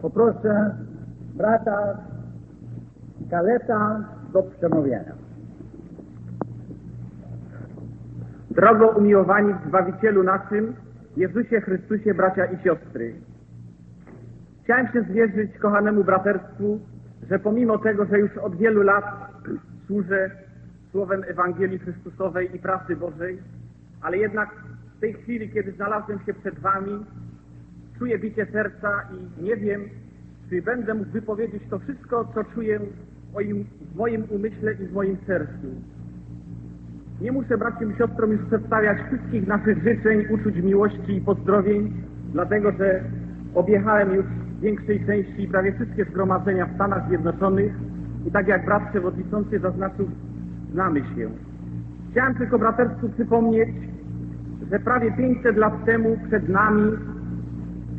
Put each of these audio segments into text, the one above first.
Poproszę brata Kaleta do przemówienia. Drogo umiłowani w Zbawicielu naszym, Jezusie Chrystusie, bracia i siostry. Chciałem się zwierzyć kochanemu braterstwu, że pomimo tego, że już od wielu lat służę słowem Ewangelii Chrystusowej i prawdy Bożej, ale jednak w tej chwili, kiedy znalazłem się przed wami, czuję bicie serca i nie wiem, czy będę mógł wypowiedzieć to wszystko, co czuję w moim umyśle i w moim sercu. Nie muszę braciom i siostrom już przedstawiać wszystkich naszych życzeń, uczuć, miłości i pozdrowień, dlatego że objechałem już w większej części prawie wszystkie zgromadzenia w Stanach Zjednoczonych i tak jak brat przewodniczący zaznaczył, znamy się. Chciałem tylko braterstwu przypomnieć, że prawie 500 lat temu przed nami w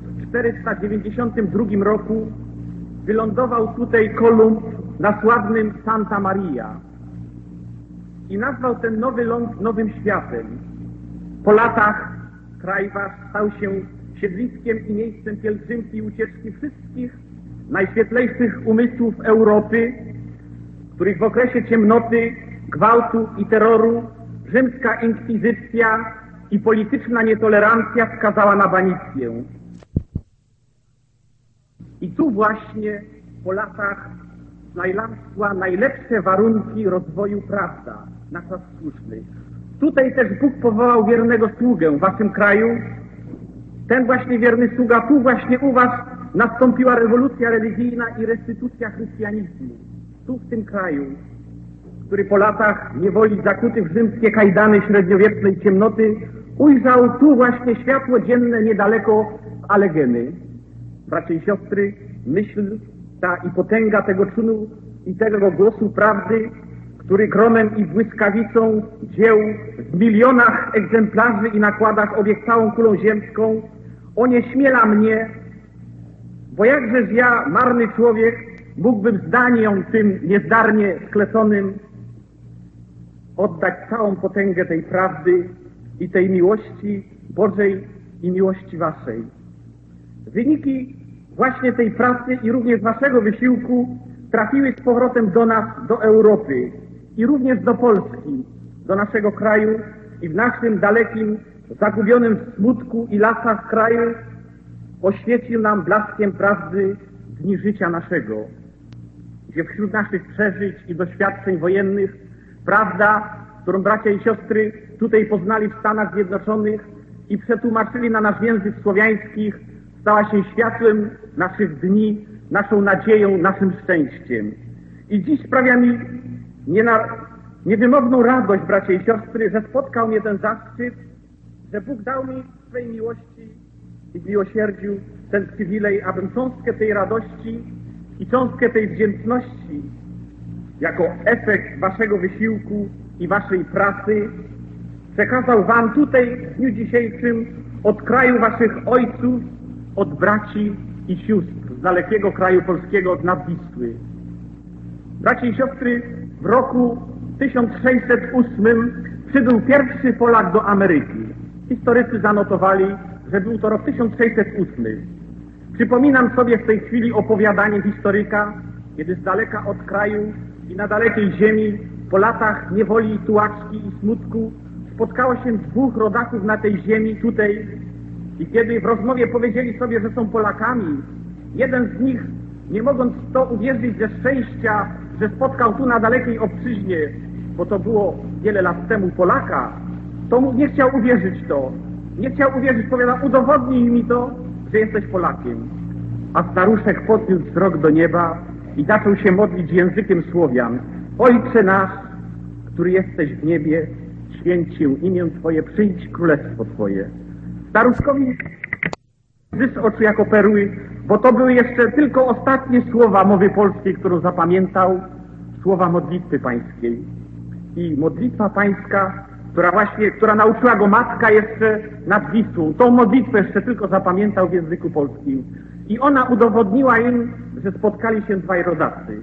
1492 roku wylądował tutaj Kolumb na sławnym Santa Maria i nazwał ten nowy ląd Nowym Światem. Po latach kraj wasz stał się siedliskiem i miejscem pielgrzymki i ucieczki wszystkich najświetlejszych umysłów Europy, których w okresie ciemnoty, gwałtu i terroru rzymska inkwizycja i polityczna nietolerancja skazała na banicję. I tu właśnie po latach znalazła najlepsze warunki rozwoju prawda na czas słuszny. Tutaj też Bóg powołał wiernego sługę w waszym kraju. Ten właśnie wierny sługa, tu właśnie u was nastąpiła rewolucja religijna i restytucja chrystianizmu. Tu w tym kraju, który po latach niewoli zakuty w rzymskie kajdany średniowiecznej ciemnoty ujrzał tu właśnie światło dzienne niedaleko w Allegeny. Bracia i siostry, myśl ta i potęga tego czynu i tego głosu prawdy, który gromem i błyskawicą dzieł w milionach egzemplarzy i nakładach obiegł całą kulą ziemską, onieśmiela mnie, bo jakżeż ja, marny człowiek, mógłbym zdaniem tym niezdarnie skleconym oddać całą potęgę tej prawdy i tej miłości Bożej i miłości waszej. Wyniki właśnie tej pracy i również waszego wysiłku trafiły z powrotem do nas, do Europy i również do Polski, do naszego kraju i w naszym dalekim, zagubionym w smutku i lasach kraju oświecił nam blaskiem prawdy dni życia naszego, gdzie wśród naszych przeżyć i doświadczeń wojennych prawda, którą bracia i siostry tutaj poznali w Stanach Zjednoczonych i przetłumaczyli na nasz język słowiańskich, stała się światłem naszych dni, naszą nadzieją, naszym szczęściem. I dziś sprawia mi niewymowną radość, bracia i siostry, że spotkał mnie ten zaszczyt, że Bóg dał mi w swej miłości i w miłosierdziu ten przywilej, abym cząstkę tej radości i cząstkę tej wdzięczności jako efekt waszego wysiłku i waszej pracy przekazał wam tutaj w dniu dzisiejszym od kraju waszych ojców, od braci i sióstr z dalekiego kraju polskiego, od nad Wisły. Bracia i siostry, w roku 1608 przybył pierwszy Polak do Ameryki. Historycy zanotowali, że był to rok 1608. Przypominam sobie w tej chwili opowiadanie historyka, kiedy z daleka od kraju i na dalekiej ziemi, po latach niewoli, tułaczki i smutku, spotkało się dwóch rodaków na tej ziemi, tutaj, i kiedy w rozmowie powiedzieli sobie, że są Polakami, jeden z nich, nie mogąc w to uwierzyć ze szczęścia, że spotkał tu na dalekiej obczyźnie, bo to było wiele lat temu Polaka, to mu nie chciał uwierzyć to. Nie chciał uwierzyć, powiada, udowodnij mi to, że jesteś Polakiem. A staruszek podniósł wzrok do nieba i zaczął się modlić językiem Słowian. Ojcze nasz, który jesteś w niebie, święć się imię Twoje, przyjdź królestwo Twoje. Staruszkowi z oczu jako perły, bo to były jeszcze tylko ostatnie słowa mowy polskiej, którą zapamiętał, słowa modlitwy pańskiej. I modlitwa pańska, która nauczyła go matka jeszcze nad Wisłą, tą modlitwę jeszcze tylko zapamiętał w języku polskim. I ona udowodniła im, że spotkali się dwaj rodacy.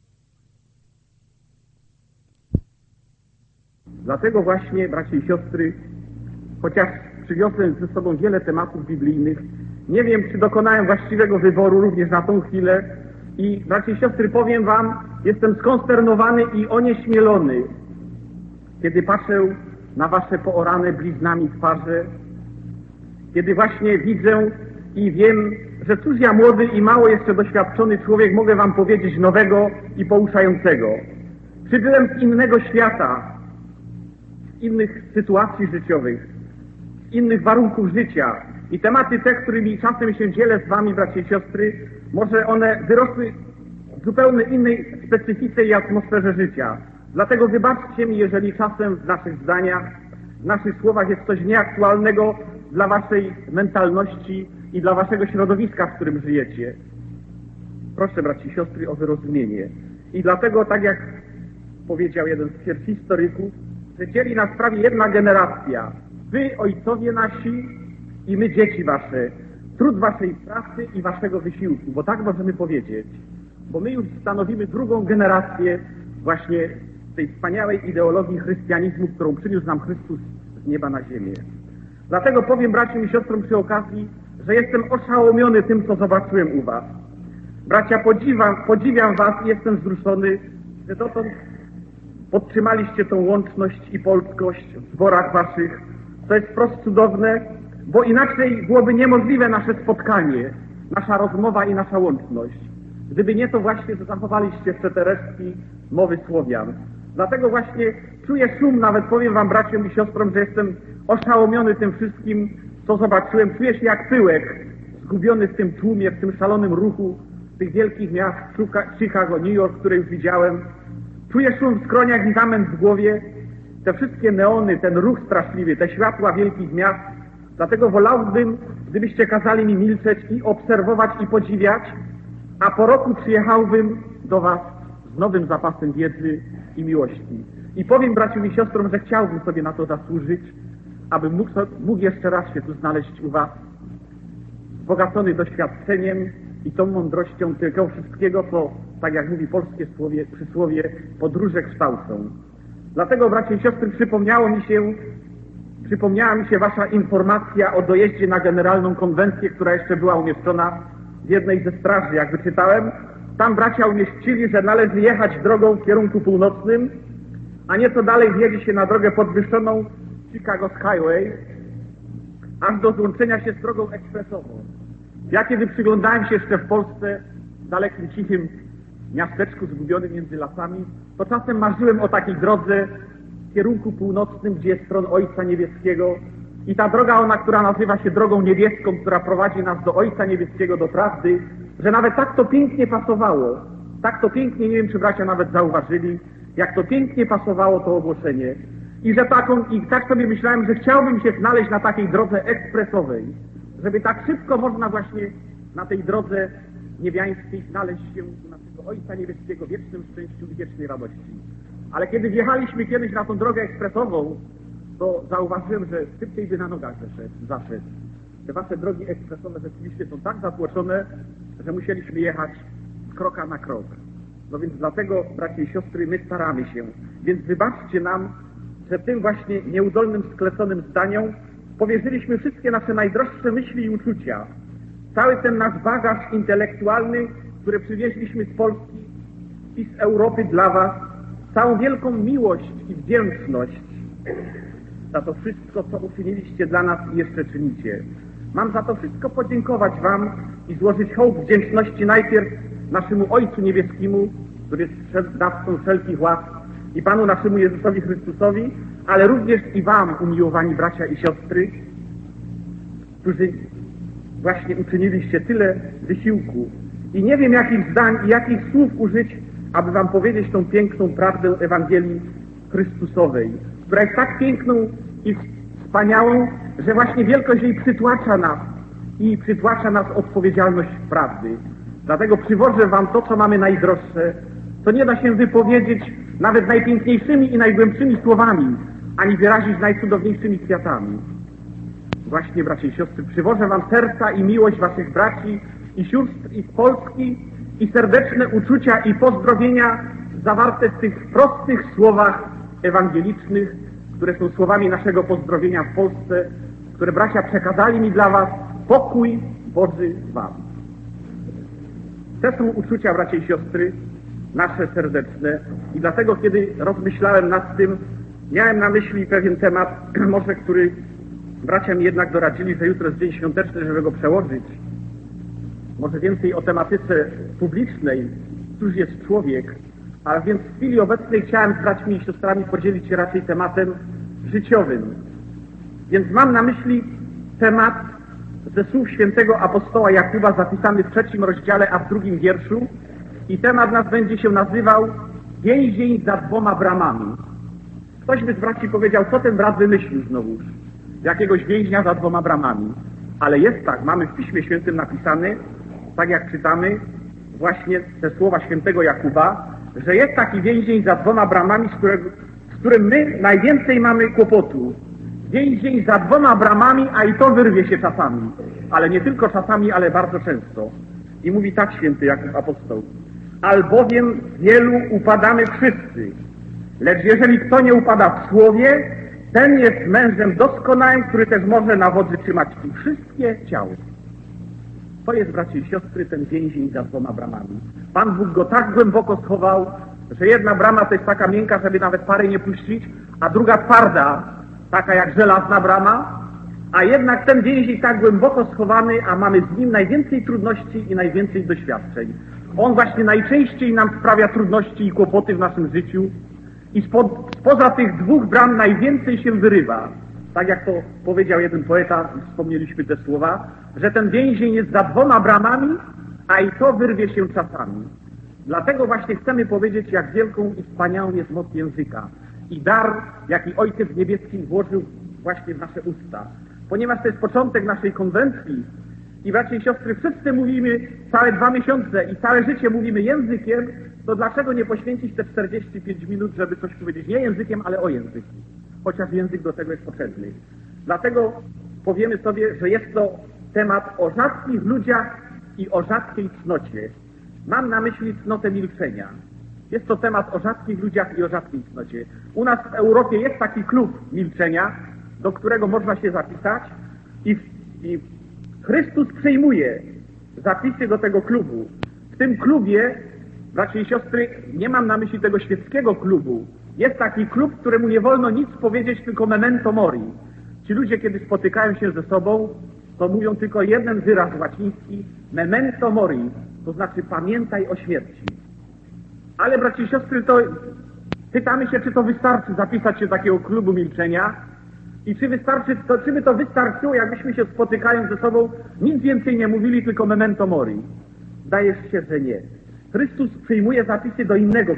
Dlatego właśnie, bracia i siostry, chociaż przywiozłem ze sobą wiele tematów biblijnych, Nie wiem, czy dokonałem właściwego wyboru również na tą chwilę. I bracia i siostry, powiem wam, jestem skonsternowany i onieśmielony, kiedy patrzę na wasze poorane bliznami twarze, kiedy właśnie widzę i wiem, że cóż ja młody i mało jeszcze doświadczony człowiek mogę wam powiedzieć nowego i pouczającego. Przybyłem z innego świata, z innych sytuacji życiowych, z innych warunków życia i tematy te, którymi czasem się dzielę z wami, bracia i siostry, może one wyrosły w zupełnie innej specyfice i atmosferze życia. Dlatego wybaczcie mi, jeżeli czasem w naszych zdaniach, w naszych słowach jest coś nieaktualnego dla waszej mentalności i dla waszego środowiska, w którym żyjecie. Proszę, braci i siostry, o wyrozumienie. I dlatego, tak jak powiedział jeden z pierwszych historyków, że dzieli nas prawie jedna generacja. Wy, ojcowie nasi, i my, dzieci wasze. Trud waszej pracy i waszego wysiłku, bo tak możemy powiedzieć. Bo my już stanowimy drugą generację właśnie tej wspaniałej ideologii chrystianizmu, którą przyniósł nam Chrystus z nieba na ziemię. Dlatego powiem braciom i siostrom przy okazji, że jestem oszałomiony tym, co zobaczyłem u was. Bracia, podziwiam was i jestem wzruszony, że dotąd podtrzymaliście tą łączność i polskość w zborach waszych. To jest wprost cudowne, bo inaczej byłoby niemożliwe nasze spotkanie, nasza rozmowa i nasza łączność. Gdyby nie to właśnie, że zachowaliście jeszcze te resztki mowy Słowian. Dlatego właśnie czuję szum, nawet powiem wam, braciom i siostrom, że jestem oszałomiony tym wszystkim, co zobaczyłem. Czuję się jak pyłek, zgubiony w tym tłumie, w tym szalonym ruchu tych wielkich miast, Chicago, New York, które już widziałem. Czuję szum w skroniach i zamęt w głowie, te wszystkie neony, ten ruch straszliwy, te światła wielkich miast. Dlatego wolałbym, gdybyście kazali mi milczeć i obserwować i podziwiać, a po roku przyjechałbym do was z nowym zapasem wiedzy i miłości. I powiem braciom i siostrom, że chciałbym sobie na to zasłużyć, abym mógł jeszcze raz się tu znaleźć u was, wzbogacony doświadczeniem i tą mądrością tego wszystkiego, co, tak jak mówi polskie przysłowie, podróże kształcą. Dlatego, bracia i siostry, przypomniała mi się wasza informacja o dojeździe na Generalną Konwencję, która jeszcze była umieszczona w jednej ze straży, jak wyczytałem. Tam bracia umieścili, że należy jechać drogą w kierunku północnym, a nieco dalej wjedzie się na drogę podwyższoną Chicago Skyway, aż do złączenia się z drogą ekspresową. Ja kiedy przyglądałem się jeszcze w Polsce, w dalekim, cichym miasteczku zgubionym między lasami, to czasem marzyłem o takiej drodze w kierunku północnym, gdzie jest tron Ojca Niebieskiego. I ta droga, która nazywa się drogą niebieską, która prowadzi nas do Ojca Niebieskiego, do prawdy, że nawet tak to pięknie pasowało. Tak to pięknie, nie wiem, czy bracia nawet zauważyli, jak to pięknie pasowało to ogłoszenie. I tak sobie myślałem, że chciałbym się znaleźć na takiej drodze ekspresowej, żeby tak szybko można właśnie na tej drodze niebiańskiej znaleźć się u naszego Ojca Niebieskiego w wiecznym szczęściu i wiecznej radości. Ale kiedy wjechaliśmy kiedyś na tą drogę ekspresową, to zauważyłem, że szybciej by na nogach zaszedł. Te wasze drogi ekspresowe rzeczywiście są tak zatłoczone, że musieliśmy jechać z kroka na krok. No więc dlatego, bracia i siostry, my staramy się. Więc wybaczcie nam, że tym właśnie nieudolnym, skleconym zdaniom powierzyliśmy wszystkie nasze najdroższe myśli i uczucia. Cały ten nasz bagaż intelektualny, który przywieźliśmy z Polski i z Europy dla was, całą wielką miłość i wdzięczność za to wszystko, co uczyniliście dla nas i jeszcze czynicie. Mam za to wszystko podziękować wam i złożyć hołd wdzięczności najpierw naszemu Ojcu Niebieskiemu, który jest dawcą wszelkich łask, i Panu naszemu Jezusowi Chrystusowi, ale również i wam, umiłowani bracia i siostry, którzy właśnie uczyniliście tyle wysiłku. I nie wiem, jakich zdań i jakich słów użyć, aby wam powiedzieć tą piękną prawdę Ewangelii Chrystusowej, która jest tak piękną i wspaniałą, że właśnie wielkość jej przytłacza nas odpowiedzialność prawdy. Dlatego przywożę wam to, co mamy najdroższe, co nie da się wypowiedzieć nawet najpiękniejszymi i najgłębszymi słowami, ani wyrazić najcudowniejszymi kwiatami. Właśnie, bracia i siostry, przywożę wam serca i miłość waszych braci i sióstr i z Polski i serdeczne uczucia i pozdrowienia zawarte w tych prostych słowach ewangelicznych, które są słowami naszego pozdrowienia w Polsce, które bracia przekazali mi dla was: pokój Boży z wami. Te są uczucia, bracia i siostry, nasze serdeczne i dlatego, kiedy rozmyślałem nad tym, miałem na myśli pewien temat, może który bracia mi jednak doradzili, że jutro jest dzień świąteczny, żeby go przełożyć. Może więcej o tematyce publicznej, cóż jest człowiek, ale więc w chwili obecnej chciałem z braćmi i siostrami podzielić się raczej tematem życiowym. Więc mam na myśli temat ze słów świętego apostoła Jakuba zapisany w 3 rozdziale, a w 2 wierszu i temat nas będzie się nazywał Więzień za 2 bramami. Ktoś by z braci powiedział, co ten brat wymyślił znowuż? Jakiegoś więźnia za 2 bramami. Ale jest tak, mamy w Piśmie Świętym napisane, tak jak czytamy właśnie te słowa świętego Jakuba, że jest taki więzień za 2 bramami, z którym my najwięcej mamy kłopotu. Więzień za 2 bramami, a i to wyrwie się czasami. Ale nie tylko czasami, ale bardzo często. I mówi tak święty Jakub apostoł. Albowiem wielu upadamy wszyscy. Lecz jeżeli kto nie upada w słowie, ten jest mężem doskonałym, który też może na wodzy trzymać i wszystkie ciało. To jest, bracia i siostry, ten więzień za 2 bramami. Pan Bóg go tak głęboko schował, że jedna brama to jest taka miękka, żeby nawet pary nie puścić, a druga twarda, taka jak żelazna brama, a jednak ten więzień tak głęboko schowany, a mamy z nim najwięcej trudności i najwięcej doświadczeń. On właśnie najczęściej nam sprawia trudności i kłopoty w naszym życiu i spoza tych 2 bram najwięcej się wyrywa. Tak jak to powiedział jeden poeta, wspomnieliśmy te słowa, że ten więzień jest za 2 bramami, a i to wyrwie się czasami. Dlatego właśnie chcemy powiedzieć, jak wielką i wspaniałą jest moc języka i dar, jaki Ojciec Niebieski włożył właśnie w nasze usta. Ponieważ to jest początek naszej konwencji i bracia i siostry, wszyscy mówimy całe 2 miesiące i całe życie mówimy językiem, to dlaczego nie poświęcić te 45 minut, żeby coś powiedzieć nie językiem, ale o języku? Chociaż język do tego jest potrzebny. Dlatego powiemy sobie, że jest to temat o rzadkich ludziach i o rzadkiej cnocie. Mam na myśli cnotę milczenia. Jest to temat o rzadkich ludziach i o rzadkiej cnocie. U nas w Europie jest taki klub milczenia, do którego można się zapisać i Chrystus przyjmuje zapisy do tego klubu. W tym klubie, bracia i siostry, nie mam na myśli tego świeckiego klubu. Jest taki klub, któremu nie wolno nic powiedzieć, tylko memento mori. Ci ludzie, kiedy spotykają się ze sobą, to mówią tylko jeden wyraz łaciński, memento mori, to znaczy pamiętaj o śmierci. Ale, bracia i siostry, to pytamy się, czy to wystarczy zapisać się do takiego klubu milczenia i czy by to wystarczyło, jakbyśmy się spotykając ze sobą nic więcej nie mówili, tylko memento mori. Zdaje się, że nie. Chrystus przyjmuje zapisy do innego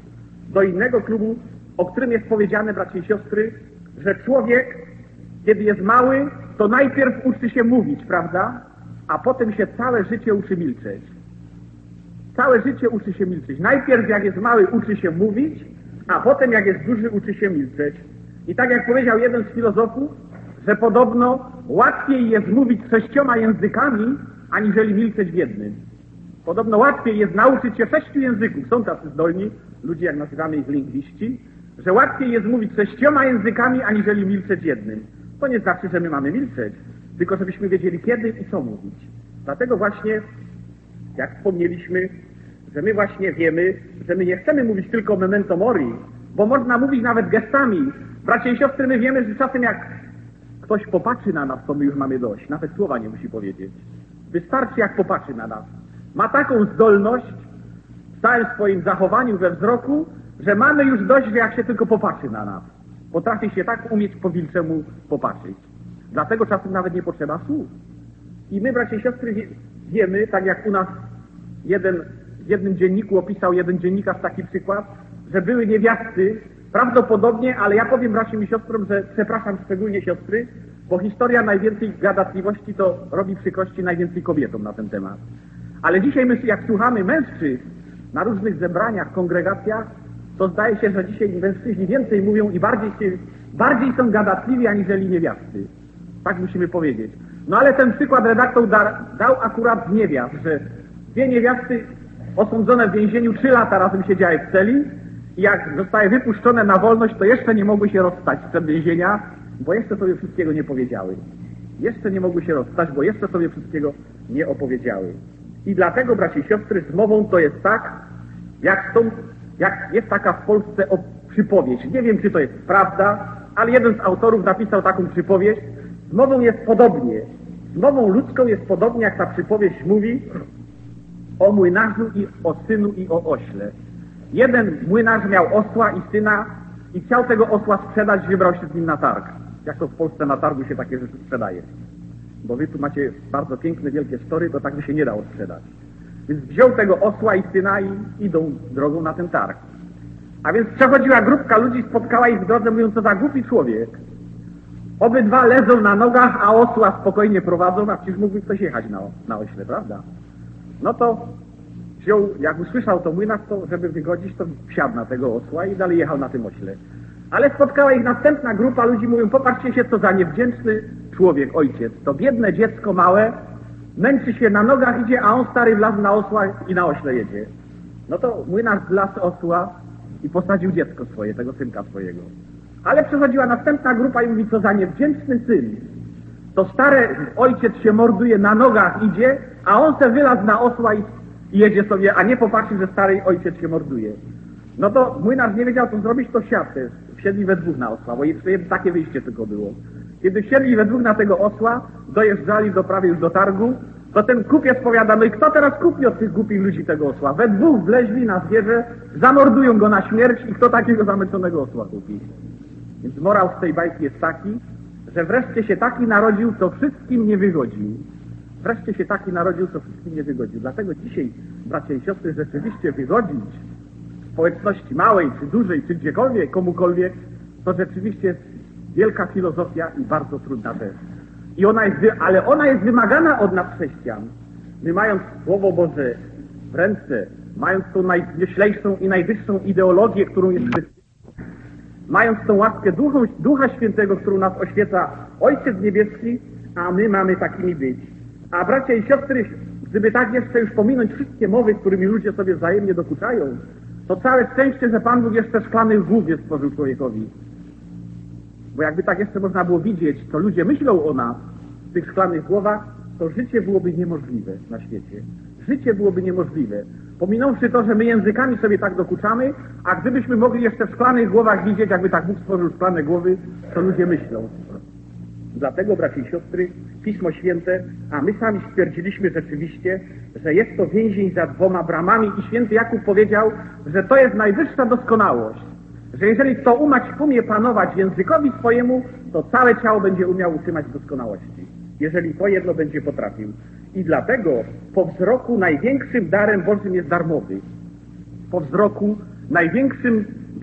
klubu, o którym jest powiedziane, bracia i siostry, że człowiek, kiedy jest mały, to najpierw uczy się mówić, prawda? A potem się całe życie uczy milczeć. Całe życie uczy się milczeć. Najpierw jak jest mały, uczy się mówić, a potem jak jest duży, uczy się milczeć. I tak jak powiedział jeden z filozofów, że podobno łatwiej jest mówić 6 językami, aniżeli milczeć w jednym. Podobno łatwiej jest nauczyć się 6 języków. Są tacy zdolni ludzie, jak nazywamy ich lingwiści, że łatwiej jest mówić 6 językami, aniżeli milczeć jednym. To nie znaczy, że my mamy milczeć, tylko żebyśmy wiedzieli kiedy i co mówić. Dlatego właśnie, jak wspomnieliśmy, że my właśnie wiemy, że my nie chcemy mówić tylko memento mori, bo można mówić nawet gestami. Bracia i siostry, my wiemy, że czasem jak ktoś popatrzy na nas, to my już mamy dość. Nawet słowa nie musi powiedzieć. Wystarczy, jak popatrzy na nas. Ma taką zdolność w całym swoim zachowaniu, we wzroku, że mamy już dość, jak się tylko popatrzy na nas. Potrafi się tak umieć po wilczemu popatrzeć. Dlatego czasem nawet nie potrzeba słów. I my, bracia i siostry, wiemy, tak jak u nas w jednym dzienniku opisał jeden dziennikarz taki przykład, że były niewiasty, prawdopodobnie, ale ja powiem braciom i siostrom, że przepraszam szczególnie siostry, bo historia najwięcej gadatliwości to robi przykrości najwięcej kobietom na ten temat. Ale dzisiaj my, jak słuchamy mężczyzn na różnych zebraniach, kongregacjach, to zdaje się, że dzisiaj mężczyźni więcej mówią i bardziej są gadatliwi aniżeli niewiasty. Tak musimy powiedzieć. No ale ten przykład redaktor dał akurat z niewiast, że 2 niewiasty osądzone w więzieniu 3 lata razem siedziały w celi i jak zostały wypuszczone na wolność, to jeszcze nie mogły się rozstać z więzienia, bo jeszcze sobie wszystkiego nie powiedziały. Jeszcze nie mogły się rozstać, bo jeszcze sobie wszystkiego nie opowiedziały. I dlatego, bracia i siostry, z mową to jest tak, jak jest taka w Polsce przypowieść. Nie wiem, czy to jest prawda, ale jeden z autorów napisał taką przypowieść. Z mową jest podobnie. Z mową ludzką jest podobnie, jak ta przypowieść mówi o młynarzu i o synu i o ośle. Jeden młynarz miał osła i syna i chciał tego osła sprzedać, wybrał się z nim na targ. Jak to w Polsce na targu się takie rzeczy sprzedaje. Bo wy tu macie bardzo piękne, wielkie story, to tak by się nie dało sprzedać. Więc wziął tego osła i syna i idą drogą na ten targ. A więc przechodziła grupka ludzi, spotkała ich w drodze, mówiąc, co za głupi człowiek. Obydwa leżą na nogach, a osła spokojnie prowadzą, a przecież mógłby ktoś jechać na ośle, prawda? No to wziął, jak usłyszał to młynarz, to żeby wygodzić, to wsiadł na tego osła i dalej jechał na tym ośle. Ale spotkała ich następna grupa ludzi, mówią, popatrzcie się, co za niewdzięczny człowiek, ojciec. To biedne dziecko małe, męczy się na nogach, idzie, a on stary wlazł na osła i na ośle jedzie. No to młynarz wlazł osła i posadził dziecko swoje, tego synka swojego. Ale przechodziła następna grupa i mówi, co za niewdzięczny syn. To stary ojciec się morduje, na nogach idzie, a on se wylazł na osła i jedzie sobie, a nie popatrzy, że stary ojciec się morduje. No to młynarz nie wiedział, co zrobić, to siadł. Wsiedli we dwóch na osła, bo takie wyjście tylko było. Kiedy wsiedli we dwóch na tego osła, dojeżdżali prawie już do targu, to ten kupiec powiada, no i kto teraz kupi od tych głupich ludzi tego osła? We dwóch wleźli na zwierzę, zamordują go na śmierć i kto takiego zamęczonego osła kupi? Więc morał z tej bajki jest taki, że wreszcie się taki narodził, co wszystkim nie wygodził. Wreszcie się taki narodził, co wszystkim nie wygodził. Dlatego dzisiaj, bracia i siostry, rzeczywiście wygodzić w społeczności małej, czy dużej, czy gdziekolwiek, komukolwiek, to rzeczywiście jest wielka filozofia i bardzo trudna rzecz. Ale ona jest wymagana od nas chrześcijan. My mając Słowo Boże w ręce, mając tą najwyższą i najwyższą ideologię, którą jest chrześcijaństwo, mając tą łaskę Ducha Świętego, którą nas oświeca Ojciec Niebieski, a my mamy takimi być. A bracia i siostry, gdyby tak jeszcze już pominąć wszystkie mowy, którymi ludzie sobie wzajemnie dokuczają, to całe szczęście, że Pan Bóg jeszcze szklanych głów nie stworzył człowiekowi. Bo jakby tak jeszcze można było widzieć, co ludzie myślą o nas w tych szklanych głowach, to życie byłoby niemożliwe na świecie. Życie byłoby niemożliwe. Pominąwszy to, że my językami sobie tak dokuczamy, a gdybyśmy mogli jeszcze w szklanych głowach widzieć, jakby tak Bóg stworzył szklane głowy, to ludzie myślą. Dlatego, bracia i siostry, Pismo Święte, a my sami stwierdziliśmy rzeczywiście, że jest to więzień za dwoma bramami i święty Jakub powiedział, że to jest najwyższa doskonałość. Że jeżeli kto umie panować językowi swojemu, to całe ciało będzie umiał utrzymać w doskonałości. Jeżeli to jedno będzie potrafił. I dlatego po wzroku największym darem Bożym jest dar mowy. Po wzroku największym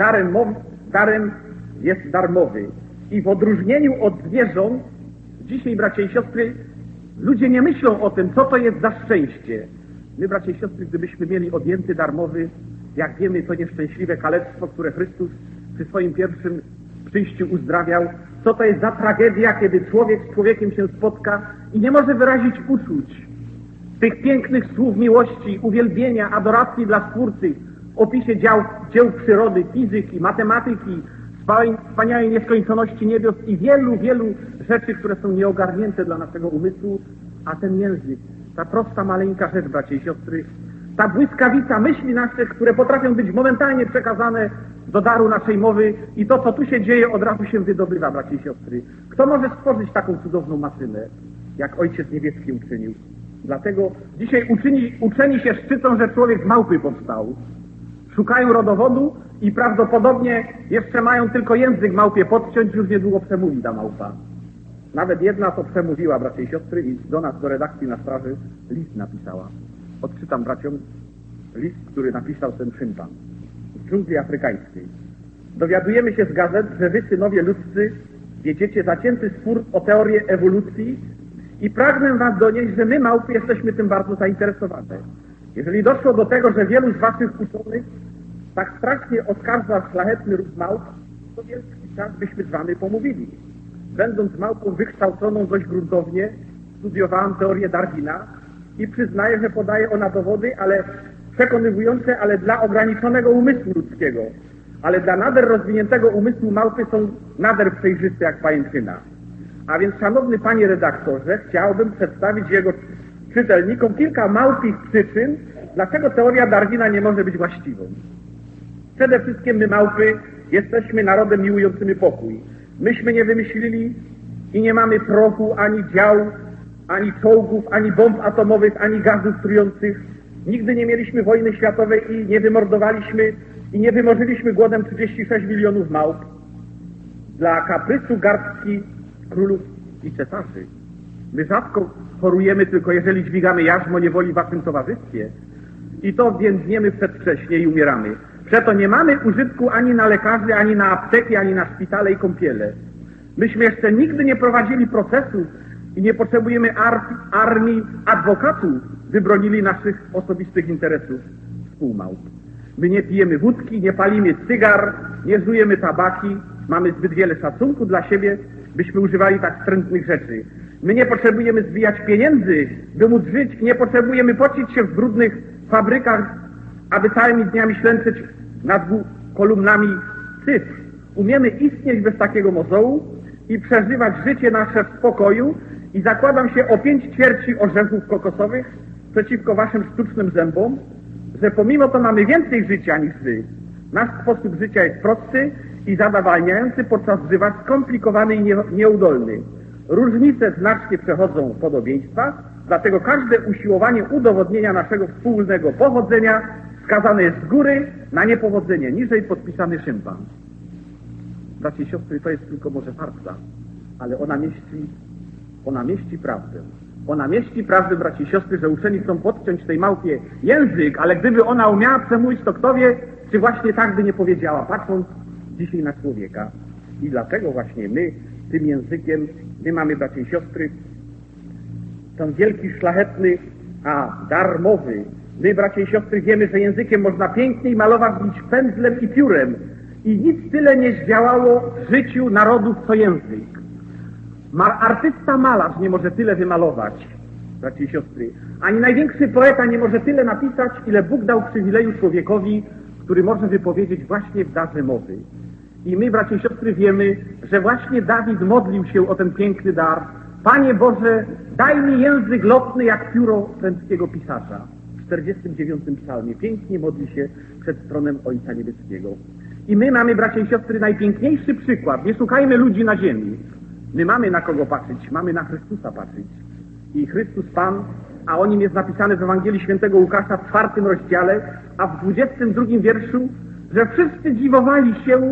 darem jest dar mowy. I w odróżnieniu od zwierząt, dzisiaj, bracia i siostry, ludzie nie myślą o tym, co to jest za szczęście. My, bracia i siostry, gdybyśmy mieli odjęty dar mowy, jak wiemy, to nieszczęśliwe kalectwo, które Chrystus przy swoim pierwszym przyjściu uzdrawiał, co to jest za tragedia, kiedy człowiek z człowiekiem się spotka i nie może wyrazić uczuć, tych pięknych słów miłości, uwielbienia, adoracji dla Stwórcy, w opisie dzieł przyrody, fizyki, matematyki, wspaniałej nieskończoności niebios i wielu, wielu rzeczy, które są nieogarnięte dla naszego umysłu, a ten język, ta prosta, maleńka rzecz, bracia i siostry, ta błyskawica myśli naszych, które potrafią być momentalnie przekazane do daru naszej mowy i to, co tu się dzieje, od razu się wydobywa, bracia i siostry. Kto może stworzyć taką cudowną maszynę, jak Ojciec Niebieski uczynił? Dlatego dzisiaj uczeni się szczycą, że człowiek z małpy powstał. Szukają rodowodu i prawdopodobnie jeszcze mają tylko język małpie podciąć, już niedługo przemówi ta małpa. Nawet jedna to przemówiła, bracia i siostry, i do nas, do redakcji na straży, list napisała. Odczytam braciom list, który napisał ten szympan w dżungli afrykańskiej. Dowiadujemy się z gazet, że wy, synowie ludzcy, wiedziecie zacięty spór o teorię ewolucji i pragnę was donieść, że my, małpy, jesteśmy tym bardzo zainteresowane. Jeżeli doszło do tego, że wielu z waszych uczonych tak strasznie oskarża szlachetny ród małp, to wielki czas byśmy z wami pomówili. Będąc małpą wykształconą dość gruntownie, studiowałam teorię Darwina i przyznaję, że podaje ona dowody, ale przekonywujące, ale dla ograniczonego umysłu ludzkiego. Ale dla nader rozwiniętego umysłu małpy są nader przejrzyste jak pajęczyna. A więc, szanowny panie redaktorze, chciałbym przedstawić jego czytelnikom kilka małpich przyczyn, dlaczego teoria Darwina nie może być właściwą. Przede wszystkim my, małpy, jesteśmy narodem miłującym pokój. Myśmy nie wymyślili i nie mamy prochu, ani dział, ani czołgów, ani bomb atomowych, ani gazów trujących. Nigdy nie mieliśmy wojny światowej i nie wymordowaliśmy i nie wymorzyliśmy głodem 36 milionów małp dla kaprysu garstki królów i cesarzy. My rzadko chorujemy, tylko jeżeli dźwigamy jarzmo niewoli w waszym towarzystwie. I to więdniemy przedwcześnie i umieramy. Przeto nie mamy użytku ani na lekarzy, ani na apteki, ani na szpitale i kąpiele. Myśmy jeszcze nigdy nie prowadzili procesów i nie potrzebujemy armii adwokatów, by bronili naszych osobistych interesów współmałp. My nie pijemy wódki, nie palimy cygar, nie żujemy tabaki, mamy zbyt wiele szacunku dla siebie, byśmy używali tak wstrętnych rzeczy. My nie potrzebujemy zbijać pieniędzy, by móc żyć i nie potrzebujemy pocić się w brudnych fabrykach, aby całymi dniami ślęczyć nad kolumnami cyfr. Umiemy istnieć bez takiego mozołu i przeżywać życie nasze w spokoju i zakładam się o 5/4 orzechów kokosowych przeciwko waszym sztucznym zębom, że pomimo to mamy więcej życia niż wy. Nasz sposób życia jest prosty i zadawalniający, podczas gdy wasz skomplikowany i nieudolny. Różnice znacznie przechodzą podobieństwa, dlatego każde usiłowanie udowodnienia naszego wspólnego pochodzenia skazane jest z góry na niepowodzenie, niżej podpisany szympan. Bracia i siostry, to jest tylko może farsa, ale ona mieści prawdę. Ona mieści prawdę, bracia i siostry, że uczeni chcą podciąć tej małpie język, ale gdyby ona umiała przemówić, to kto wie, czy właśnie tak by nie powiedziała, patrząc dzisiaj na człowieka. I dlatego właśnie my tym językiem, my mamy, bracia i siostry, ten wielki, szlachetny, a darmowy. My, bracia i siostry, wiemy, że językiem można piękniej malować niż pędzlem i piórem. I nic tyle nie zdziałało w życiu narodów, co język. Artysta malarz nie może tyle wymalować, bracia i siostry. Ani największy poeta nie może tyle napisać, ile Bóg dał przywileju człowiekowi, który może wypowiedzieć właśnie w darze mowy. I my, bracia i siostry, wiemy, że właśnie Dawid modlił się o ten piękny dar. Panie Boże, daj mi język lotny jak pióro prędkiego pisarza. W 49 psalmie pięknie modli się przed tronem Ojca Niebieskiego. I my mamy, bracia i siostry, najpiękniejszy przykład. Nie szukajmy ludzi na ziemi. My mamy na kogo patrzeć, mamy na Chrystusa patrzeć. I Chrystus Pan, a o nim jest napisane w Ewangelii Świętego Łukasza w 4 rozdziale, a w 22 wierszu, że wszyscy dziwowali się,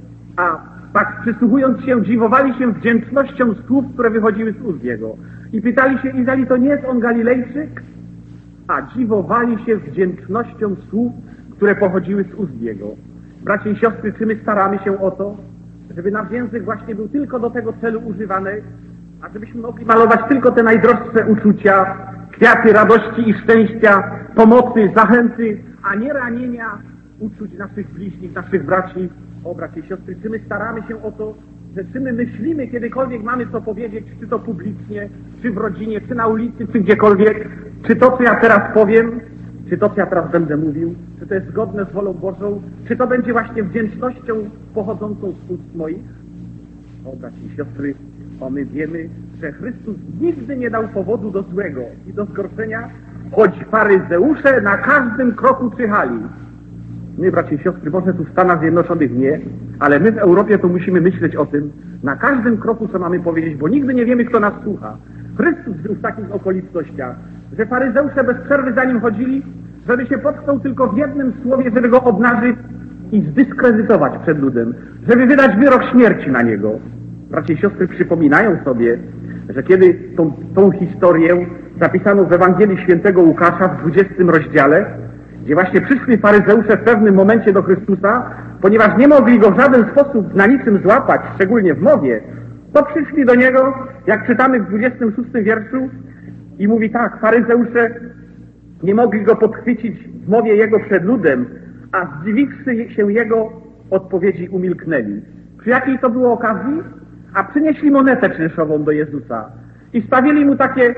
a tak przysłuchując się, dziwowali się wdzięcznością słów, które wychodziły z ust Jego. I pytali się, jeżeli to nie jest on Galilejczyk? A dziwowali się wdzięcznością słów, które pochodziły z ust Jego. Bracia i siostry, czy my staramy się o to, żeby nasz język właśnie był tylko do tego celu używany, a żebyśmy mogli malować tylko te najdroższe uczucia, kwiaty radości i szczęścia, pomocy, zachęty, a nie ranienia uczuć naszych bliźnich, naszych braci. O, bracia i siostry, czy my staramy się o to, że czy my myślimy, kiedykolwiek mamy co powiedzieć, czy to publicznie, czy w rodzinie, czy na ulicy, czy gdziekolwiek, czy to, co ja teraz powiem, czy to, co ja teraz będę mówił, czy to jest zgodne z wolą Bożą, czy to będzie właśnie wdzięcznością pochodzącą z ust moich? O, bracia i siostry, my wiemy, że Chrystus nigdy nie dał powodu do złego i do zgorszenia, choć faryzeusze na każdym kroku czyhali. My, bracia i siostry, może tu w Stanach Zjednoczonych nie, ale my w Europie to musimy myśleć o tym na każdym kroku, co mamy powiedzieć, bo nigdy nie wiemy, kto nas słucha. Chrystus był w takich okolicznościach, że faryzeusze bez przerwy za nim chodzili, żeby się potknął tylko w jednym słowie, żeby go obnażyć i zdyskredytować przed ludem, żeby wydać wyrok śmierci na niego. Bracia i siostry przypominają sobie, że kiedy tą historię zapisano w Ewangelii Świętego Łukasza w 20 rozdziale, gdzie właśnie przyszli faryzeusze w pewnym momencie do Chrystusa, ponieważ nie mogli go w żaden sposób na niczym złapać, szczególnie w mowie, to przyszli do niego, jak czytamy w 26 wierszu, i mówi tak, faryzeusze nie mogli go podchwycić w mowie jego przed ludem, a zdziwiwszy się jego odpowiedzi umilknęli. Przy jakiej to było okazji? A przynieśli monetę czynszową do Jezusa i stawili mu takie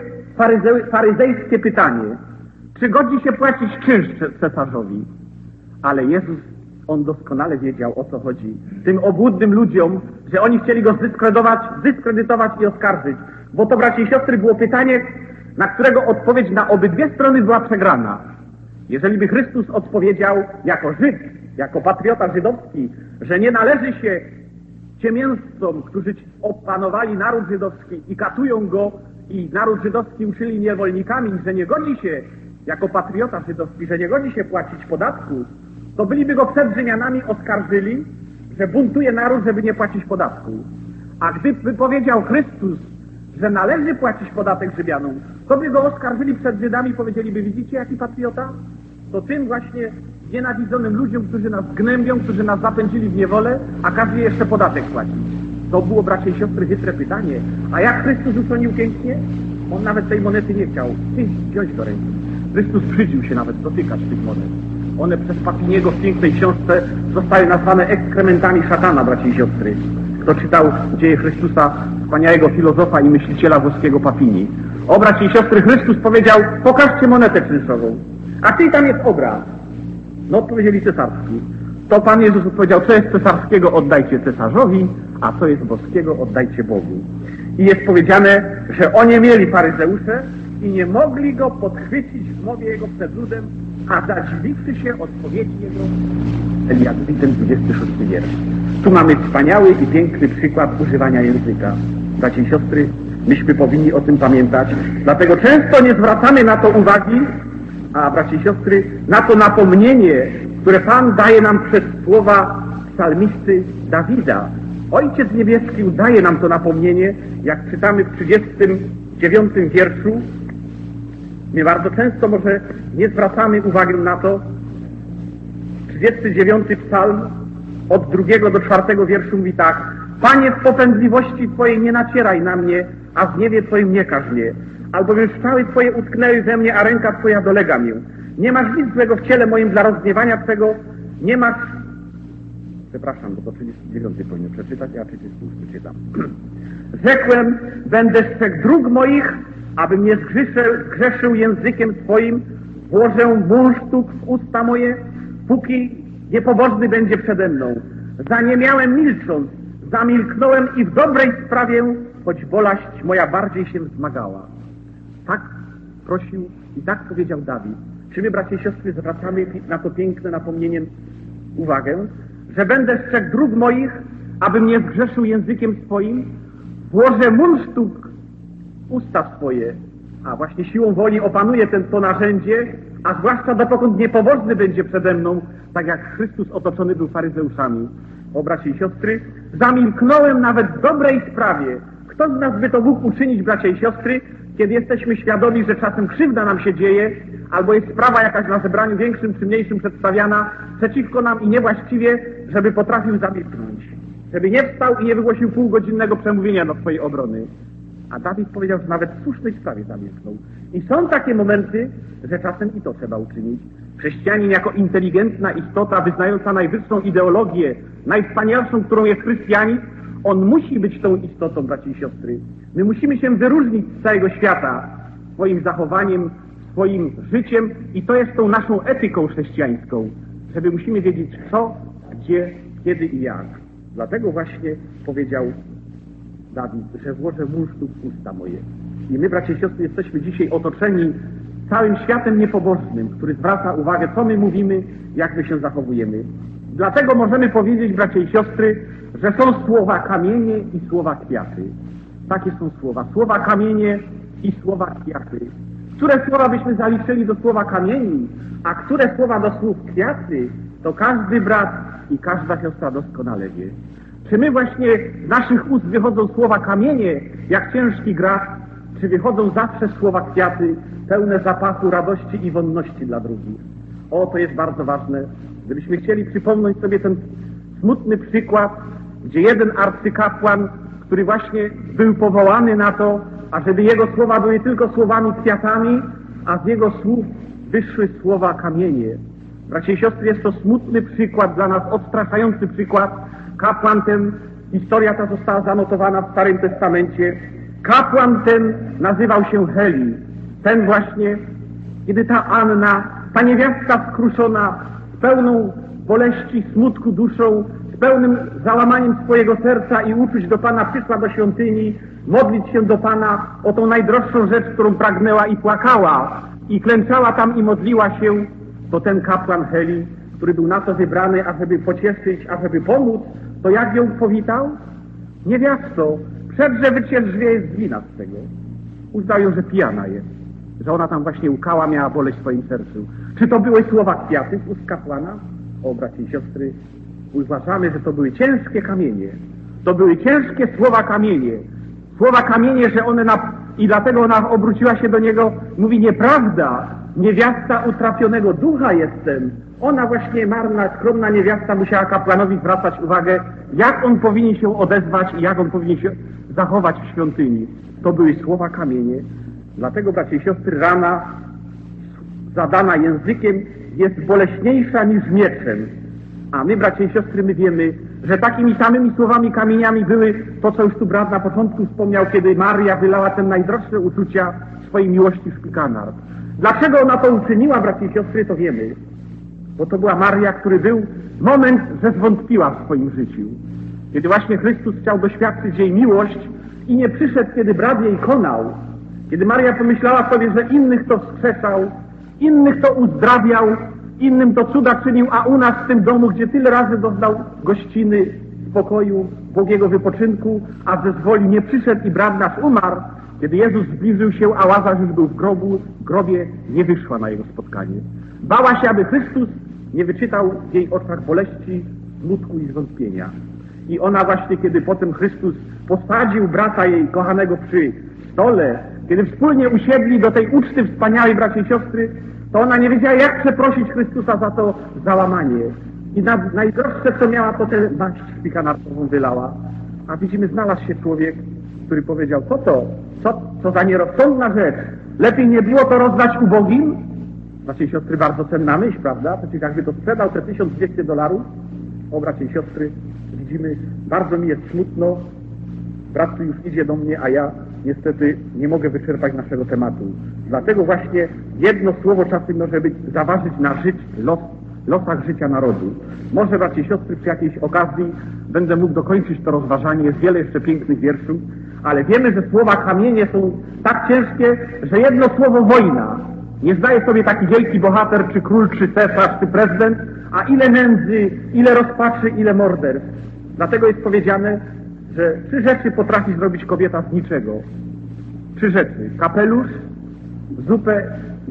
faryzejskie pytanie: czy godzi się płacić czynsz cesarzowi? Ale Jezus On doskonale wiedział, o co chodzi tym obłudnym ludziom, że oni chcieli go zdyskredytować i oskarżyć. Bo to, bracia i siostry, było pytanie, na którego odpowiedź na obydwie strony była przegrana. Jeżeli by Chrystus odpowiedział jako Żyd, jako patriota żydowski, że nie należy się ciemiężcom, którzy opanowali naród żydowski i katują go i naród żydowski uczyli niewolnikami, że nie godzi się, jako patriota żydowski, że nie godzi się płacić podatku, to byliby go przed Rzymianami oskarżyli, że buntuje naród, żeby nie płacić podatku. A gdyby powiedział Chrystus, że należy płacić podatek Rzymianom, to by go oskarżyli przed Żydami i powiedzieliby, widzicie jaki patriota? To tym właśnie nienawidzonym ludziom, którzy nas gnębią, którzy nas zapędzili w niewolę, a każdy jeszcze podatek płaci. To było, bracia i siostry, chytre pytanie. A jak Chrystus uczynił pięknie? On nawet tej monety nie chciał wziąć do ręki. Chrystus brzydził się nawet dotykać tych monet. One przez Papiniego w pięknej książce zostały nazwane ekskrementami szatana, bracia i siostry. Kto czytał dzieje Chrystusa, wspaniałego filozofa i myśliciela włoskiego Papini. O, bracia i siostry, Chrystus powiedział, pokażcie monetę czynszową. A ty tam jest obraz. No, odpowiedzieli cesarski. To Pan Jezus odpowiedział, co jest cesarskiego, oddajcie cesarzowi, a co jest boskiego, oddajcie Bogu. I jest powiedziane, że oni mieli faryzeusze i nie mogli go podchwycić w mowie jego przed ludem, a zadziwiwszy się odpowiedzi jego, Eliadowi ten 26 wiersz. Tu mamy wspaniały i piękny przykład używania języka. Bracia i siostry, myśmy powinni o tym pamiętać, dlatego często nie zwracamy na to uwagi, a bracia i siostry, na to napomnienie, które Pan daje nam przez słowa psalmisty Dawida. Ojciec Niebieski daje nam to napomnienie, jak czytamy w 39 wierszu. My bardzo często może nie zwracamy uwagi na to. 39 psalm od 2 do 4 wierszu mówi tak. Panie, w popędliwości Twojej nie nacieraj na mnie, a w gniewie Twoim nie każ mnie. Albowiem strzały Twoje utknęły we mnie, a ręka Twoja dolega mię. Nie masz nic złego w ciele moim dla rozgniewania Twego. Nie masz... Przepraszam, bo to 39 powinien przeczytać, ja 38 czytam. Rzekłem, będę strzegł dróg moich, abym nie zgrzeszył językiem swoim. Włożę musztuk w usta moje, póki niepobożny będzie przede mną. Zaniemiałem milcząc, zamilknąłem i w dobrej sprawie, choć boleść moja bardziej się wzmagała. Tak prosił i tak powiedział Dawid. Czy my, bracia i siostry, zwracamy na to piękne napomnienie uwagę, że będę strzegł dróg moich, abym nie zgrzeszył językiem swoim, włożę musztuk w usta swoje, a właśnie siłą woli opanuję to narzędzie, a zwłaszcza dopokąd niepobożny będzie przede mną, tak jak Chrystus otoczony był faryzeuszami. O, bracia i siostry, zamilknąłem nawet w dobrej sprawie. Kto z nas by to mógł uczynić, bracia i siostry, kiedy jesteśmy świadomi, że czasem krzywda nam się dzieje, albo jest sprawa jakaś na zebraniu większym czy mniejszym przedstawiana przeciwko nam i niewłaściwie, żeby potrafił zamilknąć. Żeby nie wstał i nie wygłosił półgodzinnego przemówienia do swojej obrony. A Dawid powiedział, że nawet w słusznej sprawie zamilknął. I są takie momenty, że czasem i to trzeba uczynić. Chrześcijanin jako inteligentna istota, wyznająca najwyższą ideologię, najwspanialszą, którą jest chrystianizm, on musi być tą istotą, bracia i siostry. My musimy się wyróżnić z całego świata swoim zachowaniem, swoim życiem i to jest tą naszą etyką chrześcijańską, żeby musimy wiedzieć co, gdzie, kiedy i jak. Dlatego właśnie powiedział Dawid, że włożę musztuk w usta moje. I my, bracia i siostry, jesteśmy dzisiaj otoczeni całym światem niepobożnym, który zwraca uwagę, co my mówimy, jak my się zachowujemy. Dlatego możemy powiedzieć, bracia i siostry, że są słowa kamienie i słowa kwiaty. Takie są słowa. Słowa kamienie i słowa kwiaty. Które słowa byśmy zaliczyli do słowa kamieni, a które słowa do słów kwiaty, to każdy brat i każda siostra doskonale wie. Czy my właśnie z naszych ust wychodzą słowa kamienie, jak ciężki grat, czy wychodzą zawsze słowa kwiaty, pełne zapachu, radości i wonności dla drugich? O, to jest bardzo ważne. Gdybyśmy chcieli przypomnieć sobie ten smutny przykład, gdzie jeden arcykapłan, który właśnie był powołany na to, ażeby jego słowa były tylko słowami kwiatami, a z jego słów wyszły słowa kamienie. Bracia i siostry, jest to smutny przykład dla nas, odstraszający przykład. Kapłan ten, historia ta została zanotowana w Starym Testamencie. Kapłan ten nazywał się Heli. Ten właśnie, kiedy ta Anna, ta niewiastka skruszona, z pełną boleści, smutku duszą, z pełnym załamaniem swojego serca i uczuć do Pana przyszła do świątyni, modlić się do Pana o tą najdroższą rzecz, którą pragnęła i płakała i klęczała tam i modliła się, to ten kapłan Heli, który był na to wybrany, ażeby pocieszyć, ażeby pomóc, to jak ją powitał? Niewiasto, przedrze wycierzwie z wina z tego. Uznał ją, że pijana jest, że ona tam właśnie łkała, miała boleć w swoim sercu. Czy to były słowa kwiaty z ust kapłana? O, bracia i siostry, uważamy, że to były ciężkie kamienie. To były ciężkie słowa kamienie, że one i dlatego ona obróciła się do niego, mówi: nieprawda, niewiasta utrapionego ducha jestem. Ona właśnie, marna, skromna niewiasta, musiała kapłanowi zwracać uwagę, jak on powinien się odezwać i jak on powinien się zachować w świątyni. To były słowa kamienie. Dlatego, bracia i siostry, rana zadana językiem jest boleśniejsza niż mieczem. A my, bracia i siostry, my wiemy, że takimi samymi słowami kamieniami były to, co już tu brat na początku wspomniał, kiedy Maria wylała te najdroższe uczucia swojej miłości w szpikanard. Dlaczego ona to uczyniła, bracia i siostry, to wiemy. Bo to była Maria, który był moment, że zwątpiła w swoim życiu. Kiedy właśnie Chrystus chciał doświadczyć jej miłość i nie przyszedł, kiedy brat jej konał. Kiedy Maria pomyślała sobie, że innych to wskrzeszał, innych to uzdrawiał, innym to cuda czynił, a u nas w tym domu, gdzie tyle razy doznał gościny, spokoju, błogiego wypoczynku, a ze woli nie przyszedł i brat nasz umarł. Kiedy Jezus zbliżył się, a Łazarz już był w grobie, nie wyszła na jego spotkanie. Bała się, aby Chrystus nie wyczytał w jej oczach boleści, smutku i zwątpienia. I ona właśnie, kiedy potem Chrystus posadził brata jej kochanego przy stole, kiedy wspólnie usiedli do tej uczty wspaniałej, bracia i siostry, to ona nie wiedziała, jak przeprosić Chrystusa za to załamanie. I najdroższe, co miała, to tę maść szpikanardową wylała. A widzimy, znalazł się człowiek, który powiedział: co za nierozsądna rzecz. Lepiej nie było to rozdać ubogim? Bracia i siostry, bardzo cenna myśl, prawda? Przecież jakby to sprzedał te $1200, o, bracia i siostry, widzimy, bardzo mi jest smutno, brat tu już idzie do mnie, a ja niestety nie mogę wyczerpać naszego tematu. Dlatego właśnie jedno słowo czasem może zaważyć na losach życia narodu. Może, bracia i siostry, przy jakiejś okazji będę mógł dokończyć to rozważanie. Jest wiele jeszcze pięknych wierszów, ale wiemy, że słowa kamienie są tak ciężkie, że jedno słowo wojna nie zdaje sobie taki wielki bohater, czy król, czy cesarz, czy prezydent, a ile nędzy, ile rozpaczy, ile morderstw. Dlatego jest powiedziane, że 3 rzeczy potrafi zrobić kobieta z niczego. 3 rzeczy. Kapelusz, zupę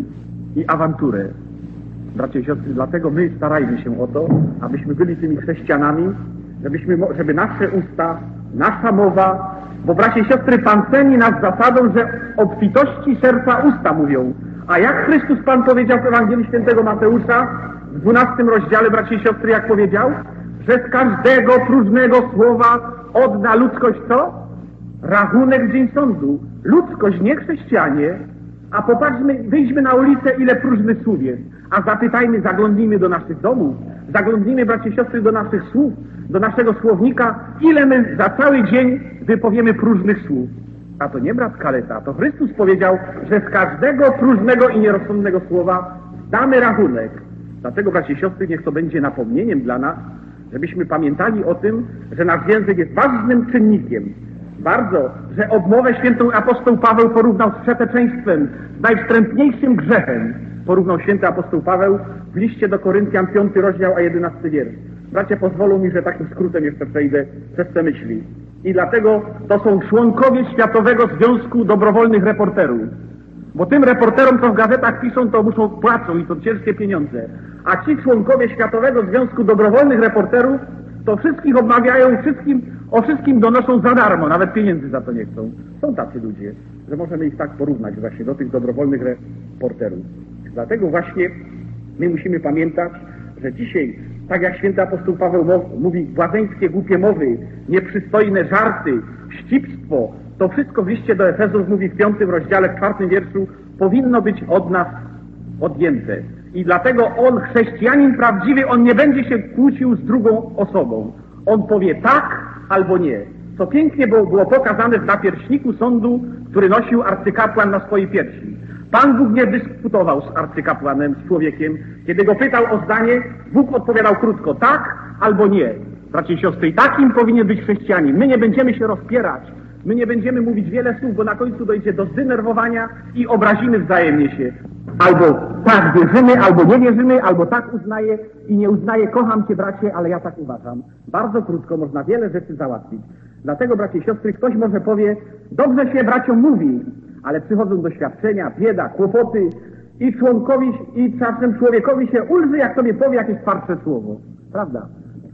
i awanturę. Bracia i siostry, dlatego my starajmy się o to, abyśmy byli tymi chrześcijanami, żeby nasze usta, nasza mowa, bo, bracia i siostry, Pan ceni nas zasadą, że obfitości serca usta mówią. A jak Chrystus Pan powiedział w Ewangelii Świętego Mateusza w 12 rozdziale, bracia i siostry, jak powiedział, że z każdego próżnego słowa odda ludzkość co? Rachunek w dzień sądu. Ludzkość, nie chrześcijanie. A popatrzmy, wyjdźmy na ulicę, ile próżnych słów jest. A zapytajmy, zaglądnijmy do naszych domów, zaglądnijmy, bracia i siostry, do naszych słów, do naszego słownika, ile my za cały dzień wypowiemy próżnych słów. A to nie brat Kaleta, to Chrystus powiedział, że z każdego próżnego i nierozsądnego słowa damy rachunek. Dlatego, bracia i siostry, niech to będzie napomnieniem dla nas, żebyśmy pamiętali o tym, że nasz język jest ważnym czynnikiem. Bardzo, że obmowę świętą apostoł Paweł porównał z przeteczeństwem, z najwstrętniejszym grzechem. Porównał święty apostoł Paweł w liście do Koryntian 5 rozdział, a 11 wiersz. Bracia, pozwolą mi, że takim skrótem jeszcze przejdę przez te myśli. I dlatego to są członkowie Światowego Związku Dobrowolnych Reporterów. Bo tym reporterom, co w gazetach piszą, to muszą płacą i to ciężkie pieniądze. A ci członkowie Światowego Związku Dobrowolnych Reporterów to wszystkich obmawiają, o wszystkim donoszą za darmo, nawet pieniędzy za to nie chcą. Są tacy ludzie, że możemy ich tak porównać właśnie do tych dobrowolnych reporterów. Dlatego właśnie my musimy pamiętać, że dzisiaj, tak jak święty apostoł Paweł mówi, błazeńskie, głupie mowy, nieprzystojne żarty, ścipstwo, to wszystko w liście do Efezów mówi w 5 rozdziale, w 4 wierszu, powinno być od nas odjęte. I dlatego on, chrześcijanin prawdziwy, on nie będzie się kłócił z drugą osobą. On powie tak albo nie. Co pięknie było pokazane w napierśniku sądu, który nosił arcykapłan na swojej piersi. Pan Bóg nie dyskutował z arcykapłanem, z człowiekiem. Kiedy go pytał o zdanie, Bóg odpowiadał krótko, tak albo nie. Bracia i siostry, i takim powinien być chrześcijanin. My nie będziemy się rozpierać, my nie będziemy mówić wiele słów, bo na końcu dojdzie do zdenerwowania i obrazimy wzajemnie się. Albo tak wierzymy, albo nie wierzymy, albo tak uznaję i nie uznaję, kocham cię bracie, ale ja tak uważam. Bardzo krótko można wiele rzeczy załatwić. Dlatego, bracia i siostry, ktoś może powie, dobrze się braciom mówi, ale przychodzą doświadczenia, bieda, kłopoty i członkowi, i czasem człowiekowi się ulży, jak sobie powie jakieś twardsze słowo. Prawda?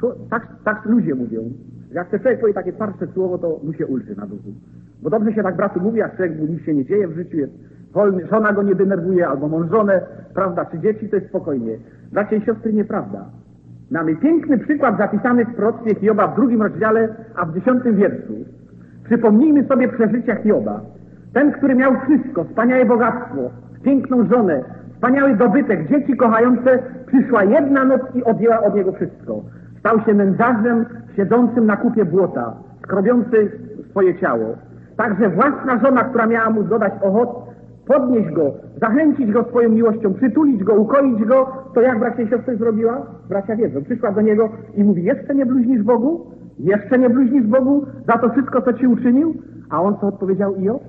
Tak ludzie mówią. Jak ten człowiek powie takie twardsze słowo, to mu się ulży na duchu. Bo dobrze się tak bratu mówi, jak człowiek, nic się nie dzieje w życiu, jest wolny, żona go nie denerwuje, albo mąż żonę, prawda, czy dzieci, to jest spokojnie. Bracia i siostry, nieprawda. Mamy piękny przykład zapisany w proroctwie Hioba w 2 rozdziale, a w 10 wierszu. Przypomnijmy sobie przeżycia Hioba. Ten, który miał wszystko, wspaniałe bogactwo, piękną żonę, wspaniały dobytek, dzieci kochające, przyszła jedna noc i odjęła od niego wszystko. Stał się nędzarzem, siedzącym na kupie błota, skrobiący swoje ciało. Także własna żona, która miała mu dodać ochot, podnieść go, zachęcić go swoją miłością, przytulić go, ukoić go, to jak bracia i siostry zrobiła? Bracia wiedzą. Przyszła do niego i mówi, jeszcze nie bluźnisz Bogu? Jeszcze nie bluźnisz Bogu za to wszystko, co ci uczynił? A on co odpowiedział Iob?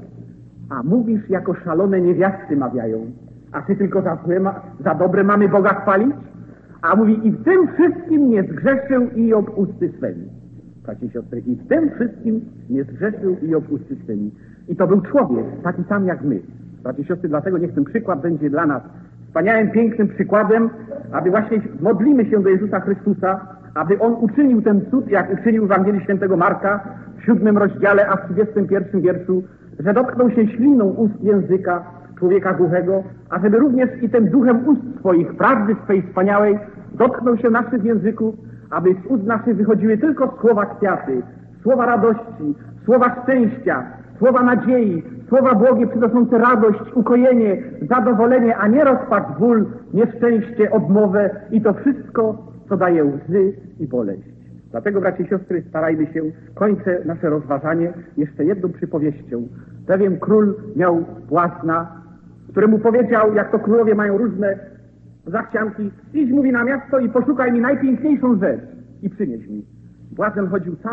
A mówisz, jako szalone niewiasty mawiają, a ty tylko za dobre mamy Boga chwalić? A mówi, i w tym wszystkim nie zgrzeszył Iob usty swymi. Bracia i siostry, i w tym wszystkim nie zgrzeszył Iob usty swymi. I to był człowiek, taki sam jak my. Bracia i siostry, dlatego niech ten przykład będzie dla nas wspaniałym, pięknym przykładem, aby właśnie modlimy się do Jezusa Chrystusa, aby On uczynił ten cud, jak uczynił w Ewangelii Świętego Marka w 7 rozdziale, a w 31 wierszu, że dotknął się śliną ust języka człowieka głuchego, a żeby również i tym duchem ust swoich, prawdy swej wspaniałej, dotknął się naszych języków, aby z ust naszych wychodziły tylko słowa kwiaty, słowa radości, słowa szczęścia, słowa nadziei, słowa błogie przynoszące radość, ukojenie, zadowolenie, a nie rozpacz, ból, nieszczęście, odmowę i to wszystko, co daje łzy i boleść. Dlatego, bracia i siostry, starajmy się, kończę nasze rozważanie jeszcze jedną przypowieścią. Pewien król miał błazna, któremu powiedział, jak to królowie mają różne zachcianki, idź, mówi, na miasto i poszukaj mi najpiękniejszą rzecz i przynieś mi. Błazen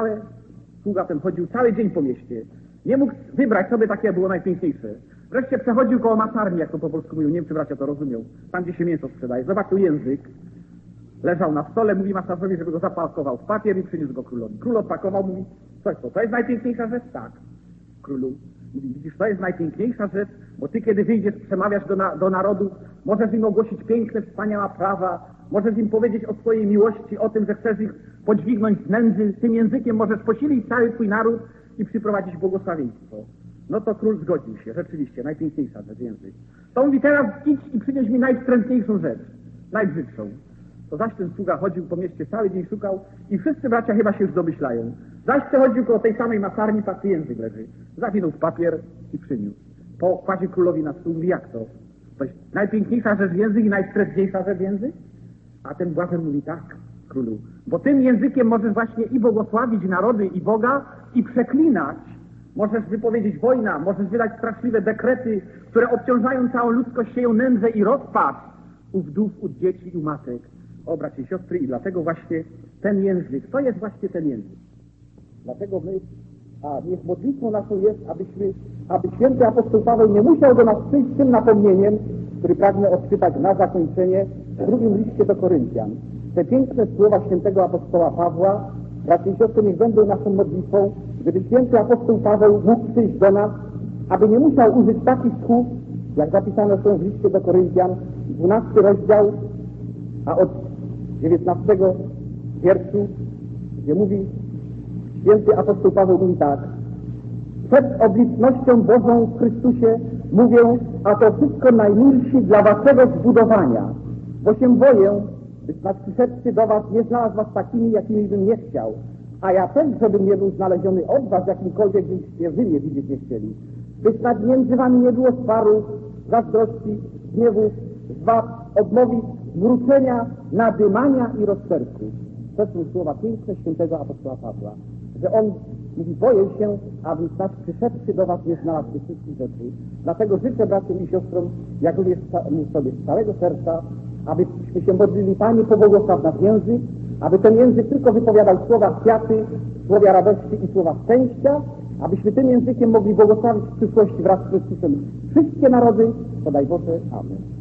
sługa ten chodził cały dzień po mieście. Nie mógł wybrać sobie takie, było najpiękniejsze. Wreszcie przechodził koło masarni, jak to po polsku mówią, nie wiem, czy bracia to rozumią, tam, gdzie się mięso sprzedaje. Zobaczył język, leżał na stole, mówi masarzowi, żeby go zapakował w papier i przyniósł go królowi. Król odpakował, mówi, to jest najpiękniejsza rzecz? Tak. Królu, mówi, widzisz, to jest najpiękniejsza rzecz, bo ty, kiedy wyjdziesz, przemawiasz do narodu, możesz im ogłosić piękne, wspaniałe prawa, możesz im powiedzieć o swojej miłości, o tym, że chcesz ich podźwignąć z nędzy, tym językiem możesz posilić cały twój naród i przyprowadzić błogosławieństwo. No to król zgodził się, rzeczywiście, najpiękniejsza rzecz, język. To mówi, teraz idź i przynieś mi najwstrętniejszą rzecz, najbrzydszą. To zaś ten sługa chodził po mieście, cały dzień szukał i wszyscy bracia chyba się już domyślają. Zaś przechodził koło tej samej masarni, patrzy, język leży. Zawinął w papier i przyniósł. Pokładzie królowi na stół, mówi, jak to? To jest najpiękniejsza rzecz język i najwstrętniejsza rzecz język? A ten błazen mówi, tak, królu, bo tym językiem możesz właśnie i błogosławić narody i Boga i przeklinać. Możesz wypowiedzieć wojnę, możesz wydać straszliwe dekrety, które obciążają całą ludzkość, sieją nędzę i rozpacz u wdów, u dzieci i u matek. O, bracia i siostry, i dlatego właśnie ten język, to jest właśnie ten język. Dlatego niech modlitwą naszą jest, aby święty apostoł Paweł nie musiał do nas przyjść z tym napomnieniem, który pragnę odczytać na zakończenie w 2 liście do Koryntian. Te piękne słowa świętego apostoła Pawła, bracia i siostry, niech będą naszą modlitwą, żeby święty apostoł Paweł mógł przyjść do nas, aby nie musiał użyć takich słów, jak zapisane są w liście do Koryntian, 12 rozdział, a od 19 wierszu, gdzie mówi, święty apostoł Paweł mówi tak: przed oblicznością Bożą w Chrystusie mówię, a to wszystko najmilsi dla waszego zbudowania, bo się boję, by przyszedłszy do was nie znalazł was takimi, jakimi bym nie chciał, a ja też, żebym nie był znaleziony od was, jakimkolwiek byście wy mnie widzieć nie chcieli. By snad między wami nie było swaru, zazdrości, gniewu, zwad, odmowy, zwrócenia, nadymania i rozterku. To są słowa piękne świętego apostoła Pawła. że On mówi, boję się, aby z nas przyszedłszy do was nie znalazł tych wszystkich rzeczy. Dlatego życzę braciom i siostrom, jak również sobie z całego serca, abyśmy się modlili, Panie, pobłogosław nasz język, aby ten język tylko wypowiadał słowa kwiaty, słowa radości i słowa szczęścia, abyśmy tym językiem mogli błogosławić w przyszłości wraz z Chrystusem wszystkie narody, podaj Boże. Amen.